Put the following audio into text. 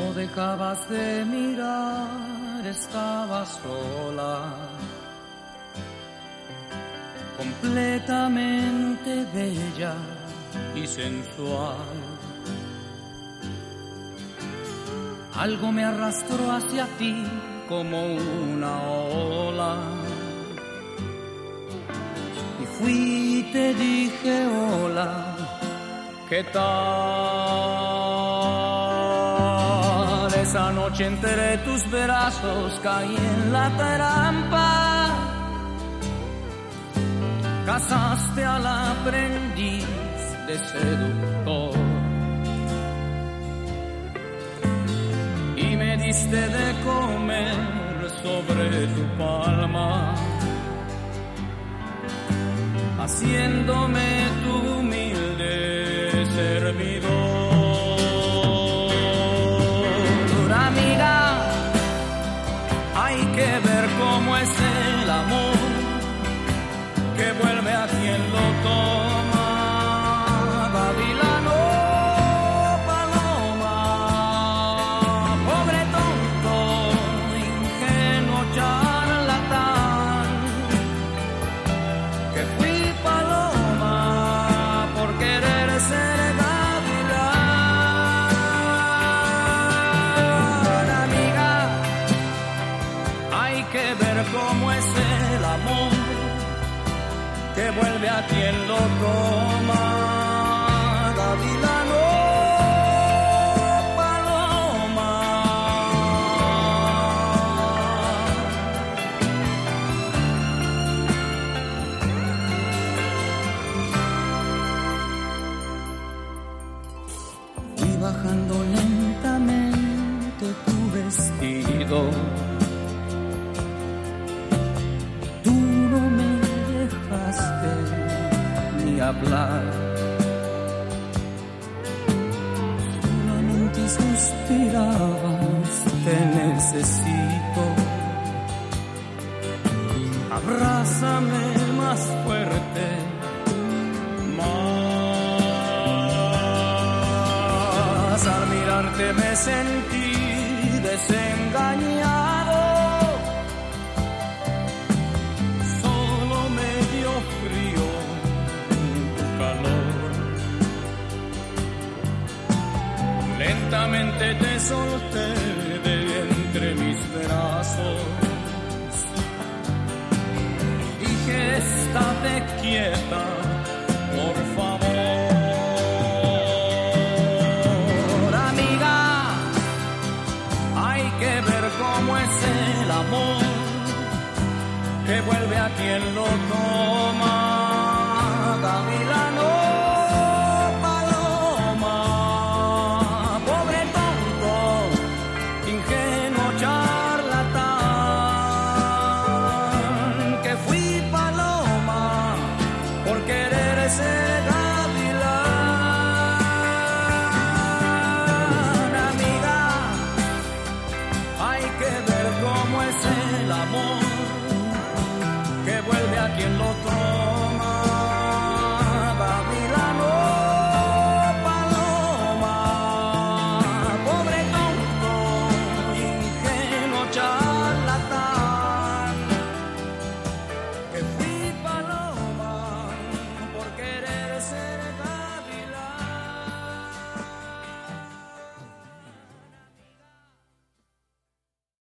dejabas de mirar, estaba sola, completamente bella y sensual. Algo me arrastró hacia ti como una ola, y fui y te dije hola, ¿qué tal? Esa noche entre tus brazos caí en la trampa, casaste al aprendiz de seductor y me diste de comer sobre tu palma, haciéndome tu humilde servidor. Amiga, hay que ver cómo es el amor que vuelve a quien lo toma. Gavilano, paloma, pobre tonto, ingenuo charlatán, que fui paloma por querer ser gavilán. Amiga, hay que ver cómo es el amor que vuelve a quien lo toma. Gavilano, paloma. Y bajando lentamente tu vestido, tú no me dejaste ni hablar, solamente suspirabas, te necesito, abrázame más fuerte, más. Al mirarte me sentí desengañado, lentamente te solté de entre mis brazos. Dije, estate quieta,